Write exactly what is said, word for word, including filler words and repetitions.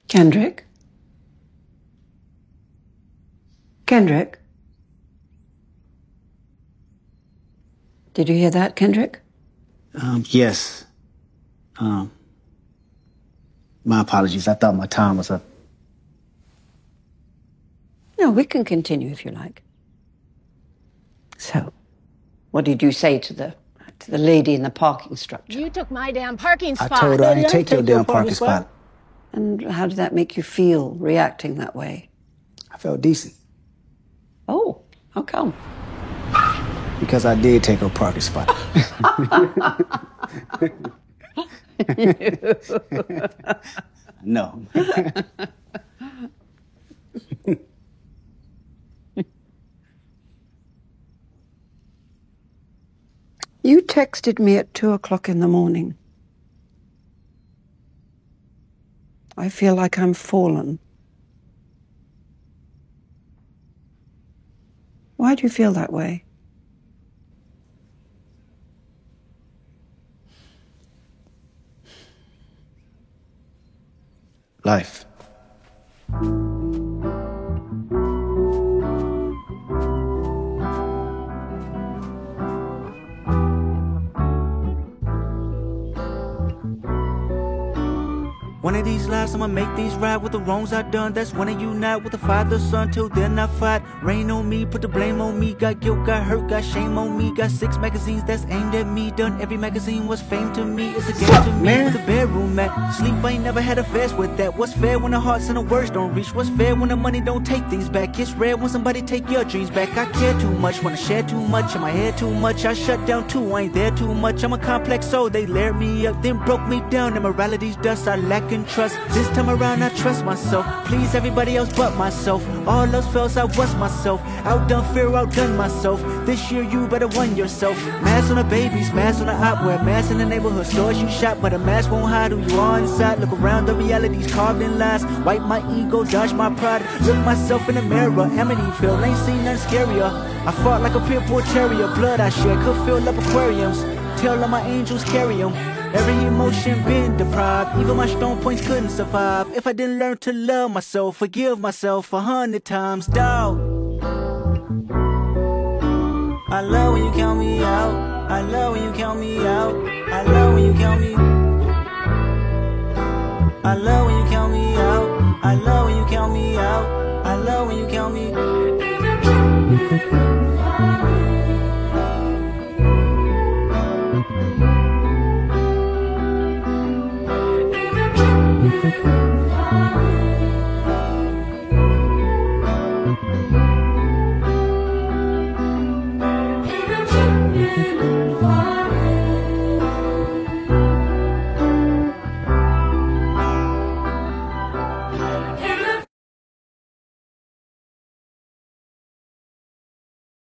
Kendrick? Kendrick? Did you hear that, Kendrick? Um, yes. Um, my apologies. I thought my time was up. No, we can continue if you like. So, what did you say to the to the lady in the parking structure? You took my damn parking spot. I told her I didn't take your damn parking spot. spot. And how did that make you feel, reacting that way? I felt decent. Oh, how come? Because I did take her parking spot. No. You texted me at two o'clock in the morning. I feel like I'm fallen. Why do you feel that way? Life. One of these lives, I'ma make these right with the wrongs I done. That's when I unite with the father, son. Till then I fight. Rain on me, put the blame on me. Got guilt, got hurt, got shame on me. Got six magazines that's aimed at me. Done every magazine was fame to me. It's a game to me. Man. With the bedroom at sleep, I ain't never had affairs with that. What's fair when the hearts and the words don't reach? What's fair when the money don't take things back? It's rare when somebody take your dreams back. I care too much, wanna share too much. In my head too much, I shut down too. I ain't there too much. I'm a complex soul. They layered me up, then broke me down. Immorality's dust, I lack in trust. This time around I trust myself. Please everybody else but myself. All else fails, I was myself. Outdone fear, outdone myself. This year you better won yourself. Mask on the babies, mask on the opera. Mask in the neighborhood stores you shop, but a mask won't hide who you are inside. Look around, the reality's carved in lies. Wipe my ego, dodge my pride. Look myself in the mirror. Amityville, ain't seen nothing scarier. I fought like a pit bull terrier. Blood I shed could fill up aquariums. Tell all my angels carry them. Every emotion been deprived. Even my strong points couldn't survive. If I didn't learn to love myself, forgive myself a hundred times, dawg. I love when you count me out. I love when you count me out. I love when you count me. I love when you count